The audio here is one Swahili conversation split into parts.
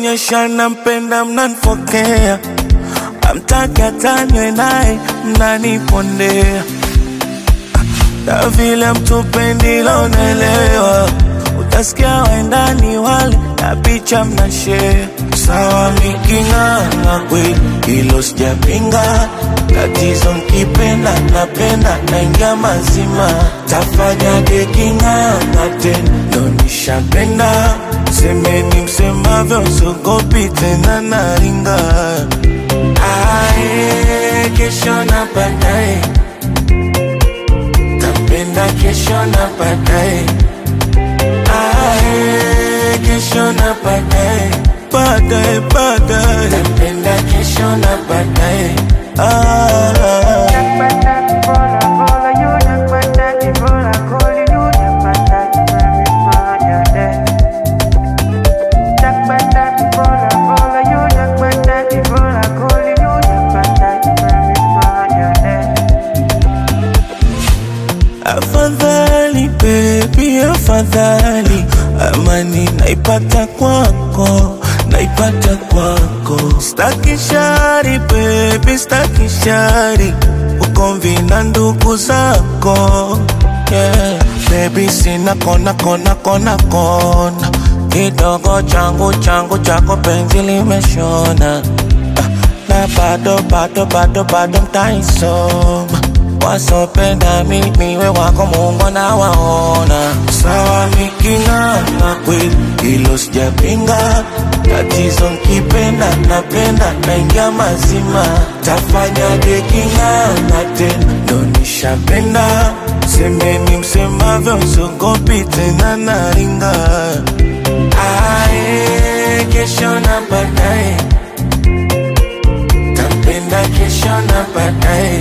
Nikionyesha nampenda mnanifokea, amtaki atanywe naye mnanipondea. Na vile mtupendi lonelewa, utasikia waendani wale na picha mnashare. Sawa mikinganga kweli, hilo sijapinga. Tatizo mkipenda napenda naingia mazima. Tafanya dekinganga tena ndo nishapenda. Semeni msemavyo sogopi tena naringa. Ae, kesho na baadaye, tapenda kesho na baadaye. Ae, kesho na baadaye, baadaye, baadaye, tapenda kesho na baadaye. Afadhali baby, afadhali amani naipata kwako, naipata kwako. Staki shari baby, staki shari, ukomvi na ndugu zako. Yeah, baby sina kona kona kona kona. Kidogo changu changu chako penzi limeshona. Na bado bado bado bado mtaisoma. Wasopenda mimi we wako Mungu na waona. Sawa mikinganga kweli, hilo sijapinga. Tatizo mkipenda napenda naingia mazima. Tafanya dekinganga tena ndo nishapenda. Semeni msemavyo sogopi tena naringa. Ae, kesho na baadaye, tapenda kesho na baadaye.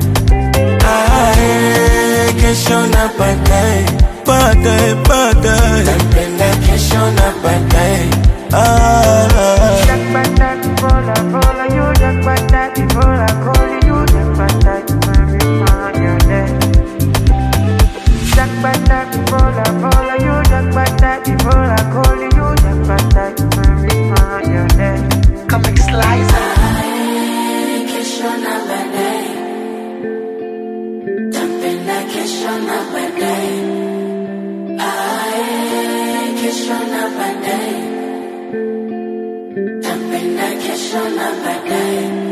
Ae, kesho na baadaye, baadaye, baadaye, tapenda kesho na baadaye. Come slice. Kesho na baadaye, ae, kesho na baadaye, tapenda kesho na baadaye.